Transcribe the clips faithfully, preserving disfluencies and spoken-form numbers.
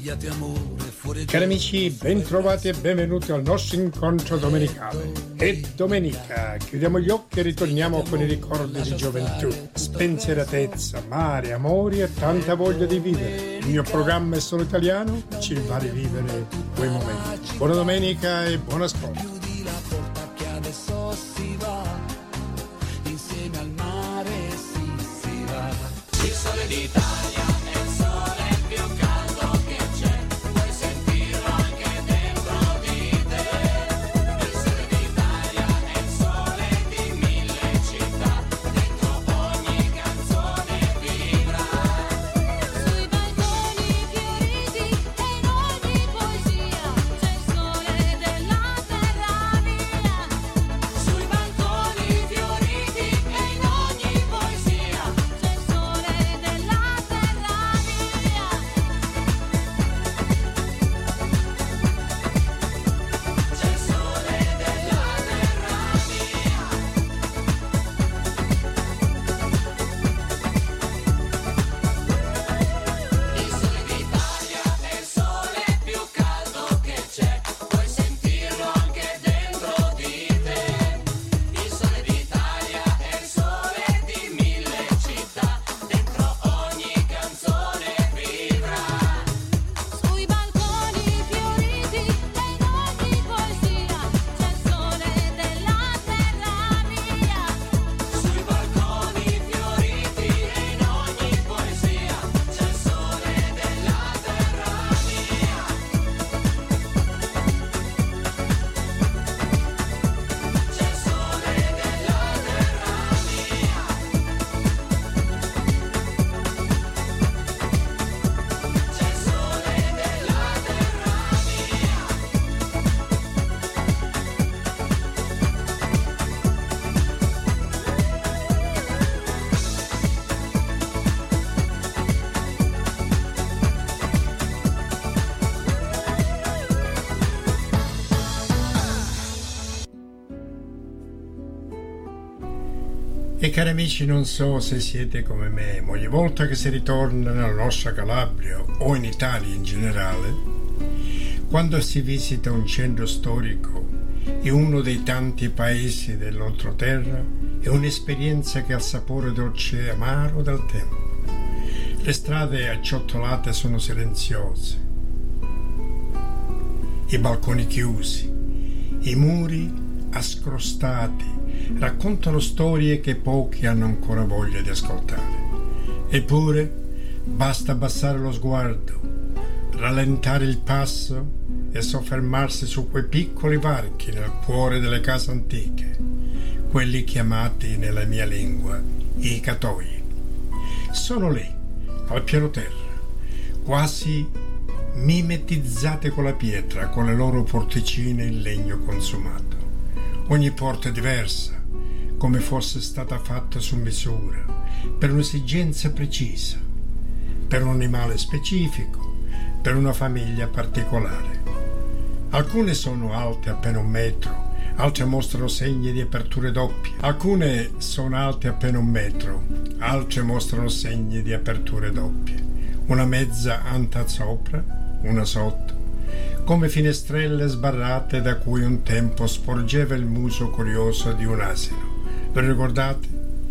Svegliati amore fuori. Cari amici, ben trovati e benvenuti al nostro incontro domenicale. È domenica, chiudiamo gli occhi e ritorniamo con i ricordi di gioventù, spensieratezza, mare, amori e tanta voglia di vivere. Il mio programma è solo italiano, ci fa rivivere quei momenti. Buona domenica e buon ascolto. Chiudi la porta che adesso si va, insieme al mare si, si va. Il sole d'Italia è il sole più caldo che c'è, puoi sentirlo anche dentro di te. Il sole d'Italia è il sole di mille città, dentro ogni canzone vibra. Sui balconi fioriti e in ogni poesia c'è il sole della terra mia. Sui balconi fioriti e in ogni poesia c'è il sole della terra mia. C'è il sole della terra mia. Il sole d'Italia è il sole più caldo che c'è, puoi sentirlo anche dentro di te. Il sole d'Italia è il sole di mille città, dentro ogni canzone vibra. Sui balconi fioriti e in ogni poesia c'è il sole della terra mia. Sui balconi fioriti e in ogni poesia c'è il sole della terra mia. C'è il sole della terra mia. C'è il sole della terra E cari amici, non so se siete come me, ma ogni volta che si ritorna nella nostra Calabria o in Italia in generale, quando si visita un centro storico in uno dei tanti paesi dell'oltreterra, è un'esperienza che ha il sapore dolce e amaro del tempo. Le strade acciottolate sono silenziose, i balconi chiusi, i muri ascrostati raccontano storie che pochi hanno ancora voglia di ascoltare. Eppure basta abbassare lo sguardo, rallentare il passo e soffermarsi su quei piccoli varchi nel cuore delle case antiche, quelli chiamati nella mia lingua i catoi. Sono lì, al piano terra, quasi mimetizzate con la pietra, con le loro porticine in legno consumato. Ogni porta è diversa, come fosse stata fatta su misura, per un'esigenza precisa, per un animale specifico, per una famiglia particolare. Alcune sono alte appena un metro, altre mostrano segni di aperture doppie. Alcune sono alte appena un metro, altre mostrano segni di aperture doppie. Una mezza anta sopra, una sotto, come finestrelle sbarrate da cui un tempo sporgeva il muso curioso di un asino. Lo ricordate?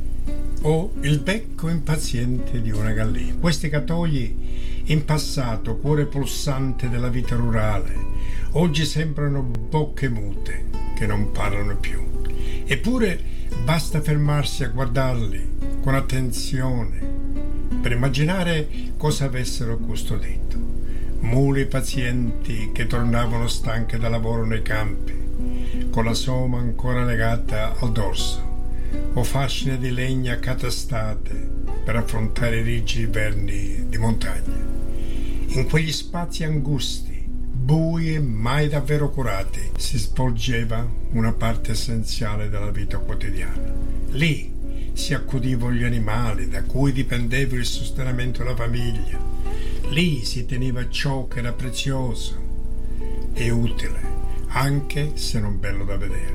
O il becco impaziente di una gallina. Questi catoi, in passato cuore pulsante della vita rurale, oggi sembrano bocche mute che non parlano più. Eppure basta fermarsi a guardarli con attenzione per immaginare cosa avessero custodito. Muli pazienti che tornavano stanche da lavoro nei campi, con la soma ancora legata al dorso, o fascine di legna accatastate per affrontare i rigidi inverni di montagna. In quegli spazi angusti, bui e mai davvero curati, si svolgeva una parte essenziale della vita quotidiana. Lì si accudivano gli animali da cui dipendeva il sostentamento della famiglia. Lì si teneva ciò che era prezioso e utile, anche se non bello da vedere.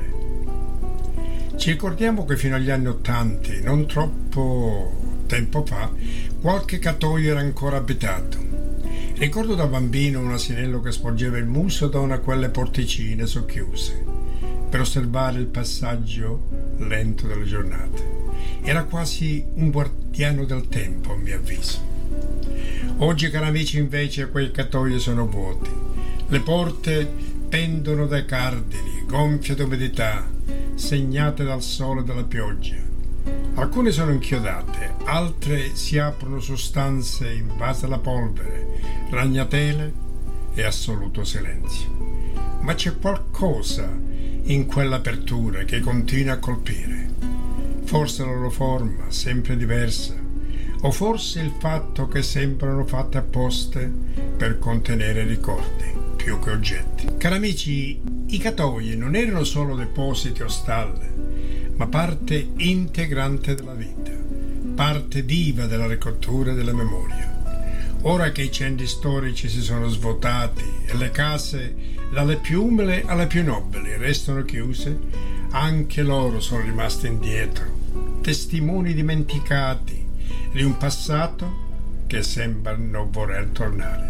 Ci ricordiamo che fino agli anni Ottanta, non troppo tempo fa, qualche cattoio era ancora abitato. Ricordo da bambino un asinello che sporgeva il muso da una di quelle porticine socchiuse per osservare il passaggio lento delle giornate. Era quasi un guardiano del tempo, a mio avviso. Oggi, cari amici, invece quei catoi sono vuoti. Le porte pendono dai cardini, gonfie d'umidità, segnate dal sole e dalla pioggia. Alcune sono inchiodate, altre si aprono su stanze invase da polvere, ragnatele e assoluto silenzio. Ma c'è qualcosa in quell'apertura che continua a colpire. Forse la loro forma, sempre diversa, o forse il fatto che sembrano fatte apposta per contenere ricordi più che oggetti. Cari amici, i catoi non erano solo depositi o stalle, ma parte integrante della vita, parte viva della ricordatura e della memoria. Ora che i centri storici si sono svuotati e le case, dalle più umili alle più nobili, restano chiuse, anche loro sono rimasti indietro, testimoni dimenticati di un passato che sembra non voler tornare.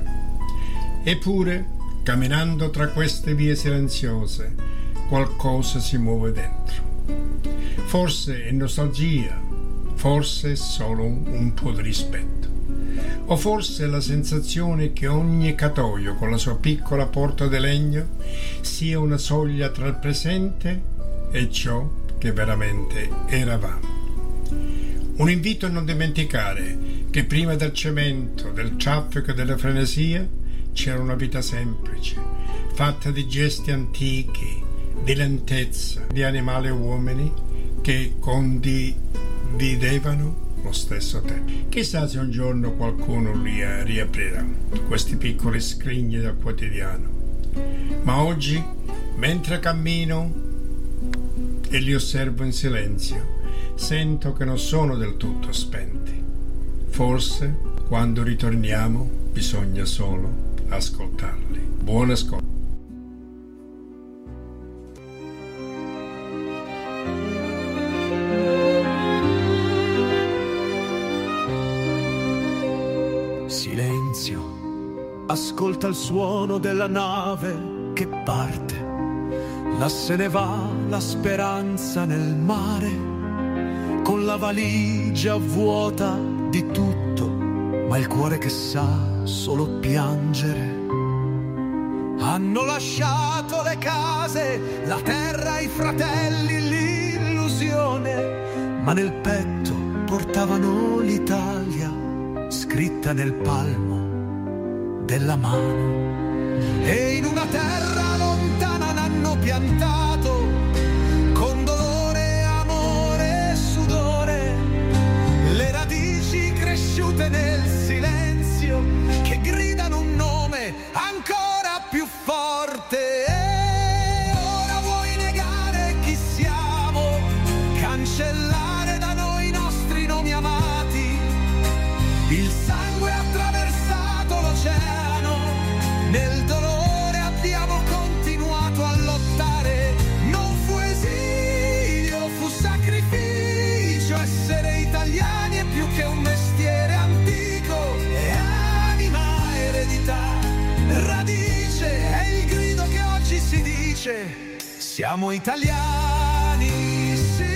Eppure, camminando tra queste vie silenziose, qualcosa si muove dentro. Forse è nostalgia, forse è solo un, un po' di rispetto, o forse la sensazione che ogni catoio con la sua piccola porta di legno sia una soglia tra il presente e ciò che veramente eravamo. Un invito a non dimenticare che prima del cemento, del traffico e della frenesia c'era una vita semplice, fatta di gesti antichi, di lentezza, di animali e uomini che condividevano lo stesso tempo. Chissà se un giorno qualcuno riaprirà questi piccoli scrigni del quotidiano. Ma oggi, mentre cammino e li osservo in silenzio, sento che non sono del tutto spenti. Forse, quando ritorniamo, bisogna solo ascoltarli. Buon ascolto. Silenzio, ascolta il suono della nave che parte. Là se ne va la speranza nel mare, con la valigia vuota di tutto, ma il cuore che sa solo piangere. Hanno lasciato le case, la terra, i fratelli, l'illusione, ma nel petto portavano l'Italia scritta nel palmo della mano. E in una terra lontana l'hanno piantato con dolore, amore e sudore, le radici cresciute nel silenzio che gridano un nome ancora più forte. E ora vuoi negare chi siamo, cancellare da noi i nostri nomi amati? Il sangue ha attraversato l'oceano, nel dolore abbiamo continuato a lottare. Non fu esilio, fu sacrificio, essere italiani è più che un mestiere antico, è anima, eredità, radice, è il grido che oggi si dice: siamo italiani, sì.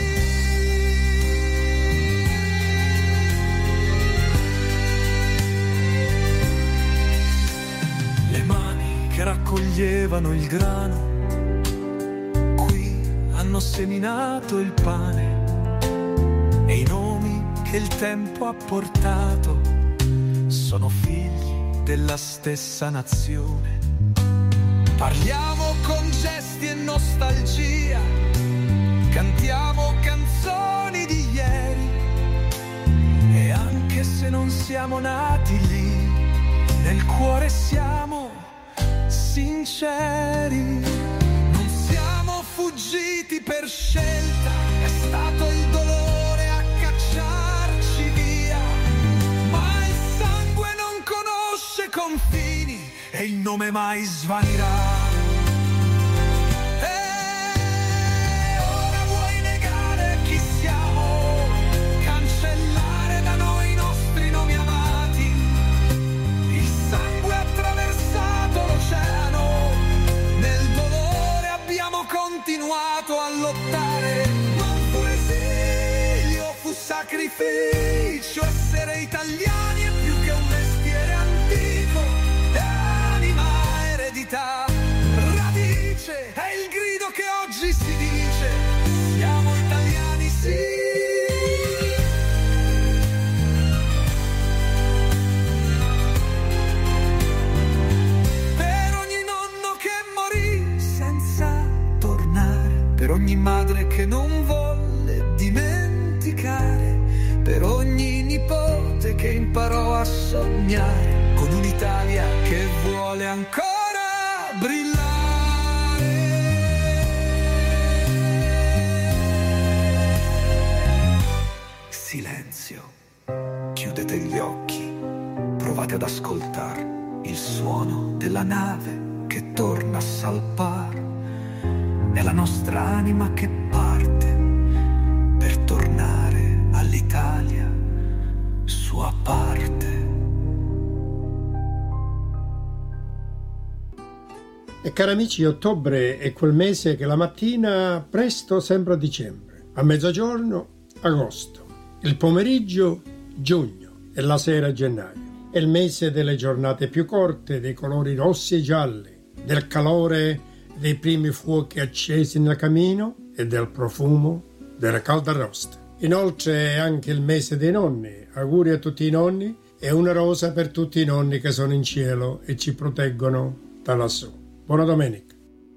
Le mani che raccoglievano il grano, qui hanno seminato il pane, e i nomi che il tempo ha portato sono figli della stessa nazione. Parliamo con gesti e nostalgia, cantiamo canzoni di ieri, e anche se non siamo nati lì, nel cuore siamo sinceri. Non siamo fuggiti per scelta, è stato il dolore a cacciarci via, ma il sangue non conosce confini e il nome mai svanirà. E ora vuoi negare chi siamo, cancellare da noi i nostri nomi amati? Il sangue ha verità. Radice è il grido che oggi si dice, siamo italiani sì. Per ogni madre che non volle dimenticare, per ogni nipote che imparò a sognare, con un'Italia che vuole ancora brillare. Silenzio, chiudete gli occhi, provate ad ascoltare il suono della nave che torna a salpare. È la nostra anima che parte per tornare all'Italia, sua parte. E cari amici, ottobre è quel mese che la mattina presto sembra dicembre, a mezzogiorno agosto, il pomeriggio giugno e la sera gennaio. È il mese delle giornate più corte, dei colori rossi e gialli, del calore dei primi fuochi accesi nel camino e del profumo della calda rosta. Inoltre è anche il mese dei nonni. Auguri a tutti i nonni e una rosa per tutti i nonni che sono in cielo e ci proteggono da lassù. Buona domenica.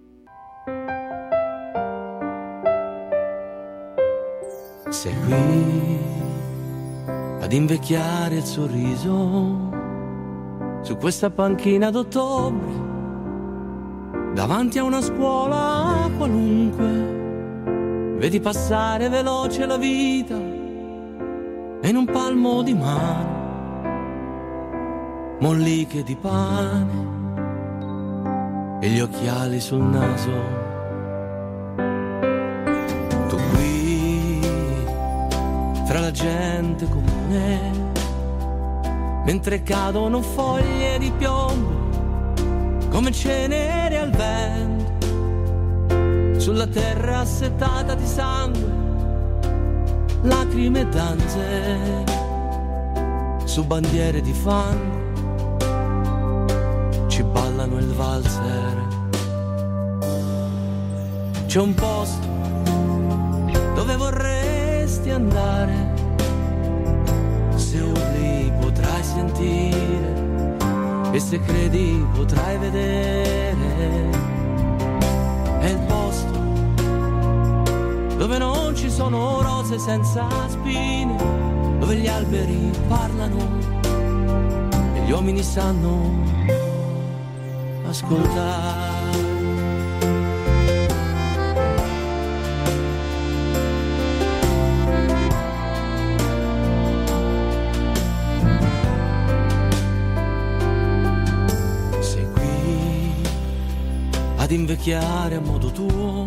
Sei qui ad invecchiare il sorriso su questa panchina d'ottobre, davanti a una scuola qualunque, vedi passare veloce la vita e in un palmo di mano molliche di pane e gli occhiali sul naso. Tu qui fra la gente comune, mentre cadono foglie di piombo come cenere al vento, sulla terra assetata di sangue, lacrime e danze, su bandiere di fango, ci ballano il valzer. C'è un posto dove vorresti andare, se urli potrai sentire e se credi potrai vedere. È il posto dove non ci sono rose senza spine, dove gli alberi parlano e gli uomini sanno ascoltare. Invecchiare a modo tuo,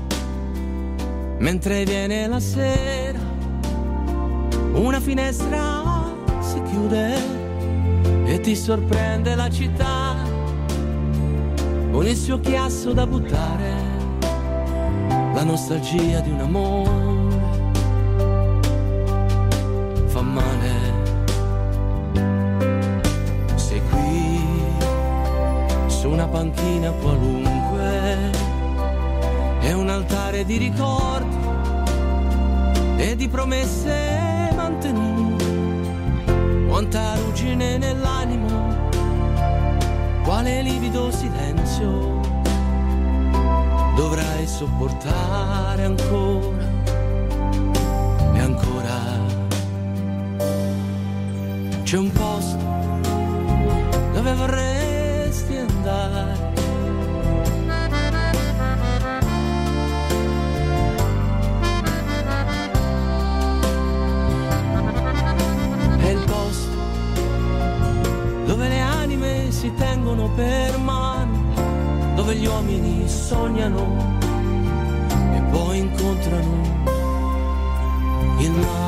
mentre viene la sera, una finestra si chiude e ti sorprende la città con il suo chiasso da buttare, la nostalgia di un amore fa male. Sei qui su una panchina qualunque, è un altare di ricordi e di promesse mantenute, quanta ruggine nell'animo, quale livido silenzio dovrai sopportare ancora e ancora. C'è un posto dove vorresti andare, dove le anime si tengono per mano, dove gli uomini sognano e poi incontrano il mare.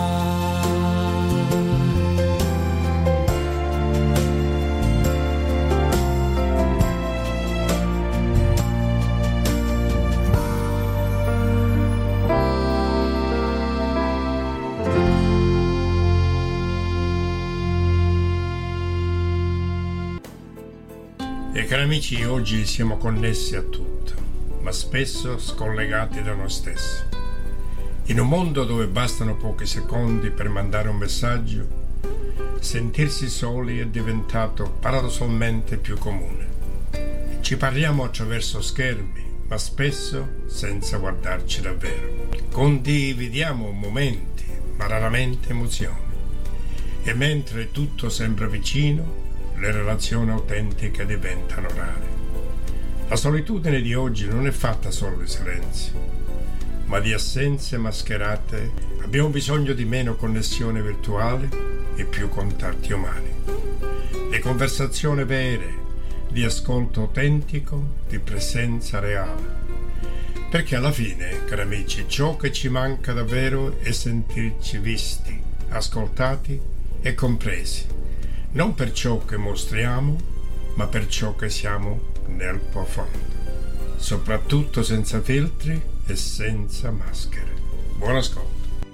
E cari amici, oggi siamo connessi a tutto, ma spesso scollegati da noi stessi. In un mondo dove bastano pochi secondi per mandare un messaggio, sentirsi soli è diventato paradossalmente più comune. Ci parliamo attraverso schermi, ma spesso senza guardarci davvero. Condividiamo momenti, ma raramente emozioni. E mentre tutto sembra vicino, le relazioni autentiche diventano rare. La solitudine di oggi non è fatta solo di silenzi, ma di assenze mascherate. Abbiamo bisogno di meno connessione virtuale e più contatti umani. Le conversazioni vere, di ascolto autentico, di presenza reale. Perché alla fine, cari amici, ciò che ci manca davvero è sentirci visti, ascoltati e compresi, non per ciò che mostriamo, ma per ciò che siamo nel profondo, soprattutto senza filtri e senza maschere. Buon ascolto.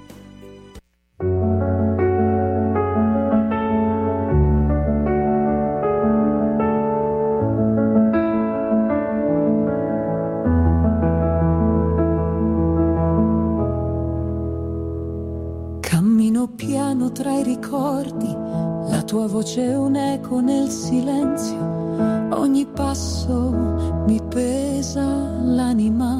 Tra i ricordi, la tua voce è un eco nel silenzio, ogni passo mi pesa l'anima,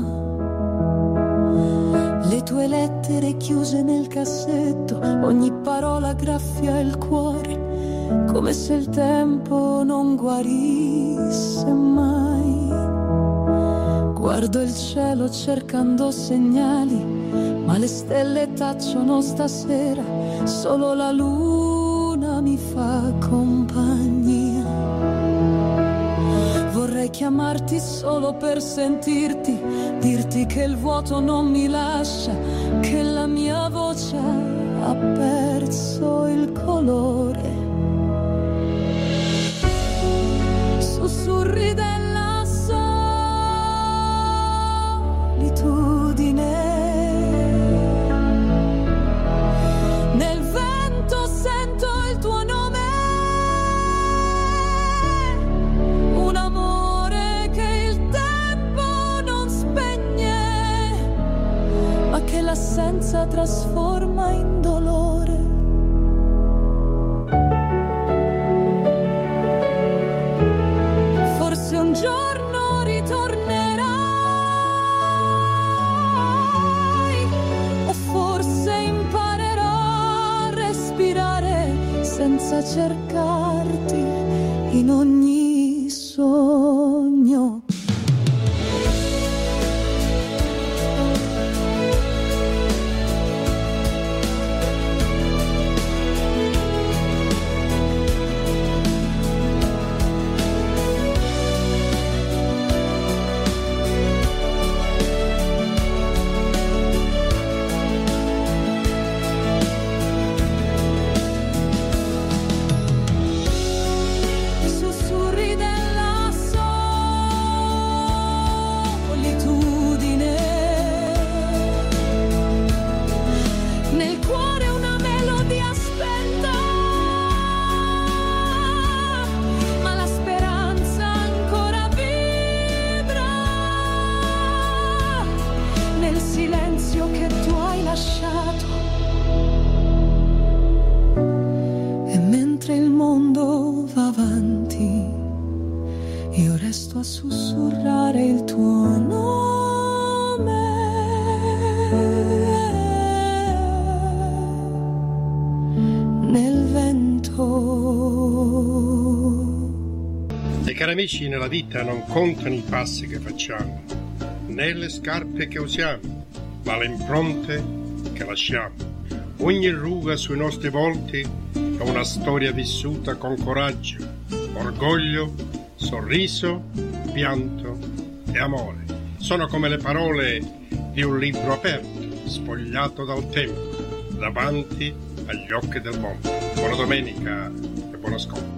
le tue lettere chiuse nel cassetto, ogni parola graffia il cuore, come se il tempo non guarisse mai. Guardo il cielo cercando segnali, ma le stelle tacciono stasera, solo la luna mi fa compagnia. Vorrei chiamarti solo per sentirti, dirti che il vuoto non mi lascia, che la mia voce ha perso il colore. Sussurri della solitudine, l'assenza trasforma in dolore. Forse un giorno ritornerai, o forse imparerò a respirare senza cercarti in ogni sogno. Sussurrare il tuo nome nel vento. E cari amici, nella vita non contano i passi che facciamo, né le scarpe che usiamo, ma le impronte che lasciamo. Ogni ruga sui nostri volti è una storia vissuta con coraggio, orgoglio, sorriso, pianto e amore. Sono come le parole di un libro aperto, sfogliato dal tempo, davanti agli occhi del mondo. Buona domenica e buon ascolto.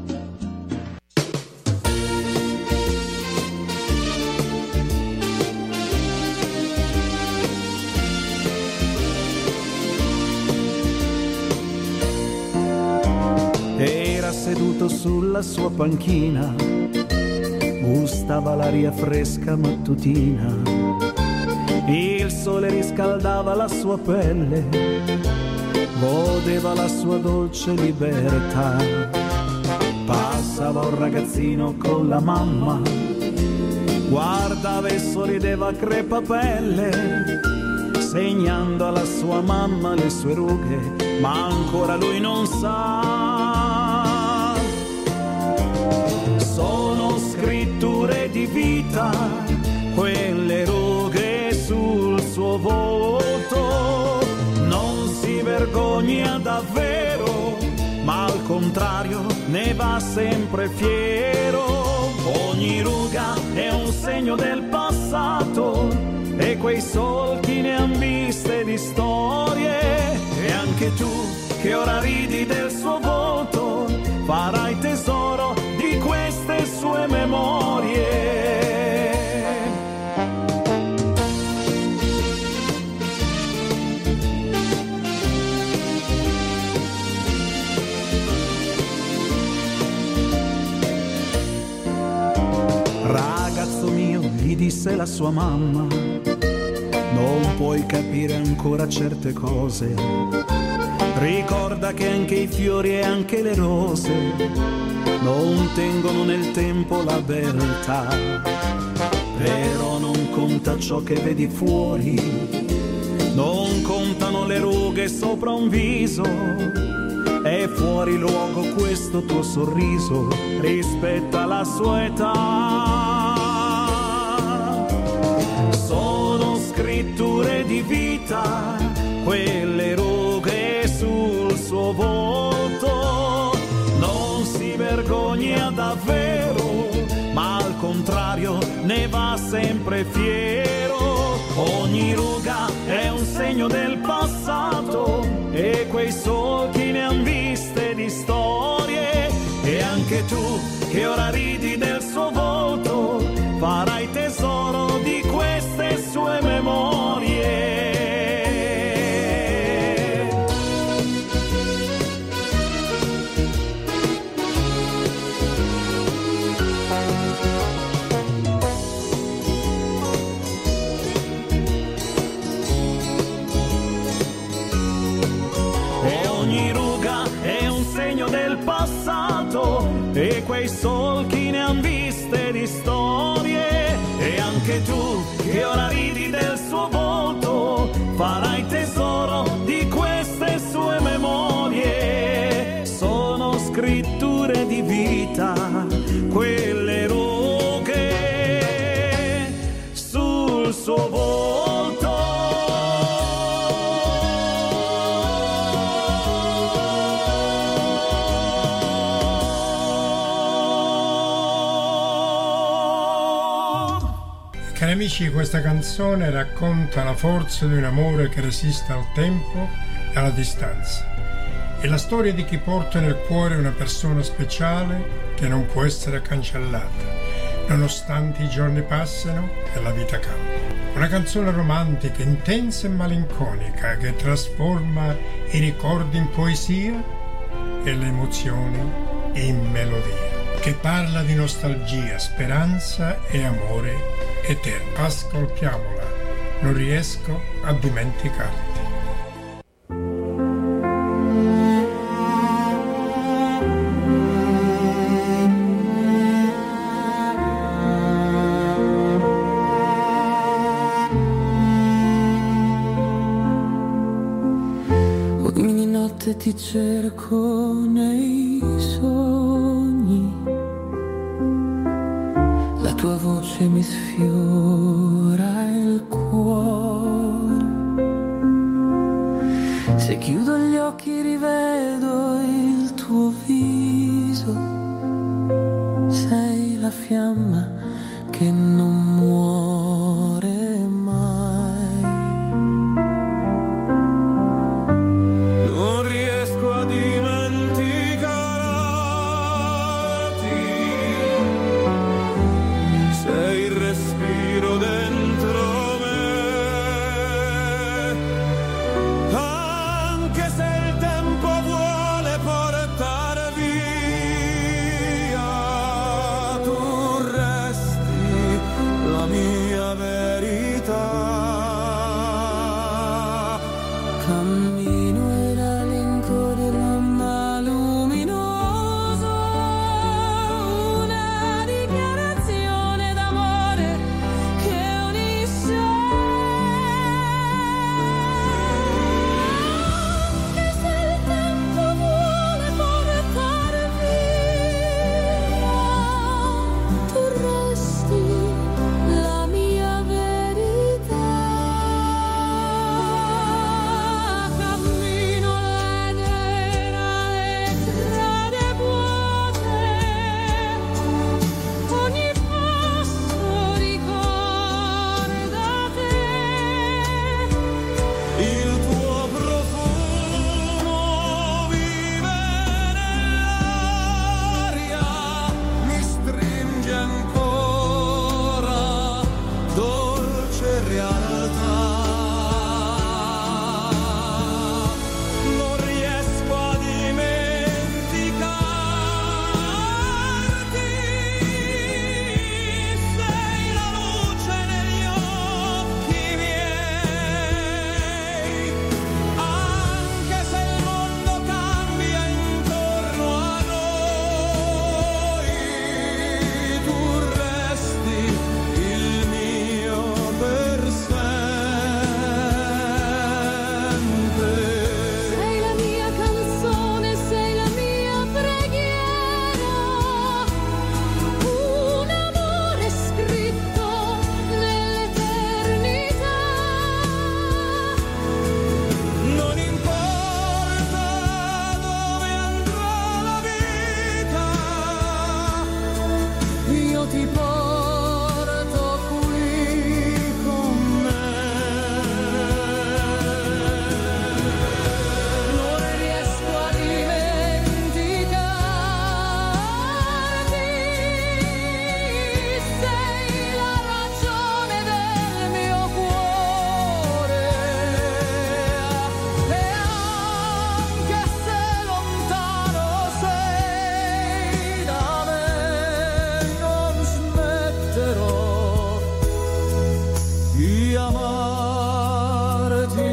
Era seduto sulla sua panchina, gustava l'aria fresca mattutina, il sole riscaldava la sua pelle, godeva la sua dolce libertà. Passava un ragazzino con la mamma, guardava e sorrideva a crepapelle, segnando alla sua mamma le sue rughe, ma ancora lui non sa. Sono scritture di vita, quelle rughe sul suo volto, non si vergogna davvero, ma al contrario ne va sempre fiero. Ogni ruga è un segno del passato e quei solchi ne han viste di storie. E anche tu che ora ridi del suo volto, farai tesoro di queste sue memorie. Ragazzo mio, gli disse la sua mamma, non puoi capire ancora certe cose. Ricorda che anche i fiori e anche le rose non tengono nel tempo la beltà. Però non conta ciò che vedi fuori, non contano le rughe sopra un viso. È fuori luogo questo tuo sorriso rispetto alla sua età. Sono scritture di vita, quelle rughe sul suo volto, non si vergogna davvero, ma al contrario ne va sempre fiero. Ogni ruga è un segno del passato e quei solchi ne han viste di storie. E anche tu che ora ridi del suo volto, farai tesoro di queste sue memorie. Del passato e quei solchi ne han viste di storie. E anche tu che ora ridi del suo volto, farai tesoro di queste sue memorie. Sono scritture di vita, quelle rughe sul suo volto. Cari amici, questa canzone racconta la forza di un amore che resiste al tempo e alla distanza. È la storia di chi porta nel cuore una persona speciale che non può essere cancellata, nonostante i giorni passino e la vita cambia. Una canzone romantica, intensa e malinconica che trasforma i ricordi in poesia e le emozioni in melodia, che parla di nostalgia, speranza e amore eterno. Ascoltiamola, non riesco a dimenticarti. Ogni notte ti cerco nei sogni, la tua voce mi sfiora il cuore. Se chiudo gli occhi rivedo il tuo viso, sei la fiamma che non muore mai. Non riesco a dimenticarti, sei il respiro dentro me, anche se il tempo vuole portare via, tu resti io ti porto qui con me. Non riesco a dimenticarti, sei la ragione del mio cuore, e anche se lontano sei da me, non smetterò di amarti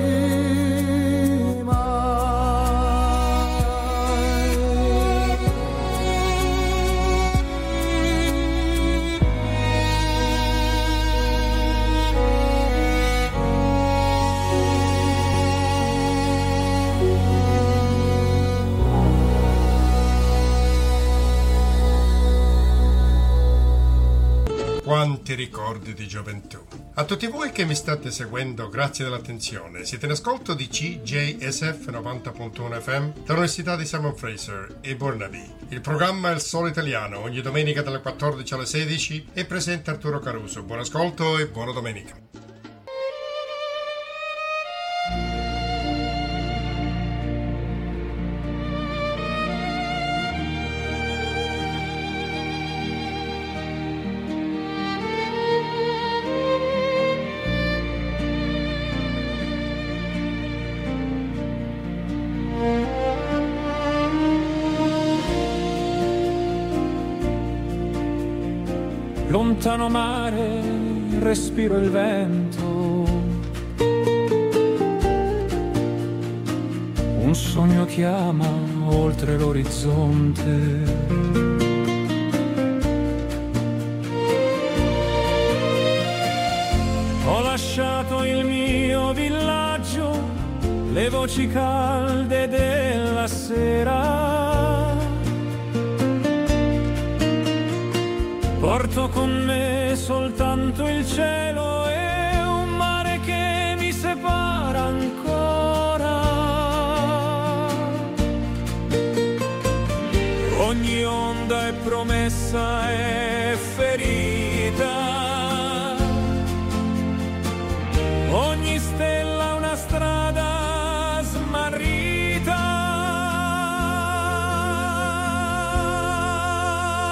Quanti ricordi di gioventù. A tutti voi che mi state seguendo, grazie dell'attenzione. Siete in ascolto di C J S F novanta punto uno F M dall'Università di Simon Fraser e Burnaby. Il programma è Il Solo Italiano, ogni domenica dalle quattordici alle sedici, e presenta Arturo Caruso. Buon ascolto e buona domenica. Lontano mare, respiro il vento, un sogno chiama oltre l'orizzonte. Ho lasciato il mio villaggio, le voci calde della sera. Porto con me soltanto il cielo e un mare che mi separa ancora. Ogni onda è promessa e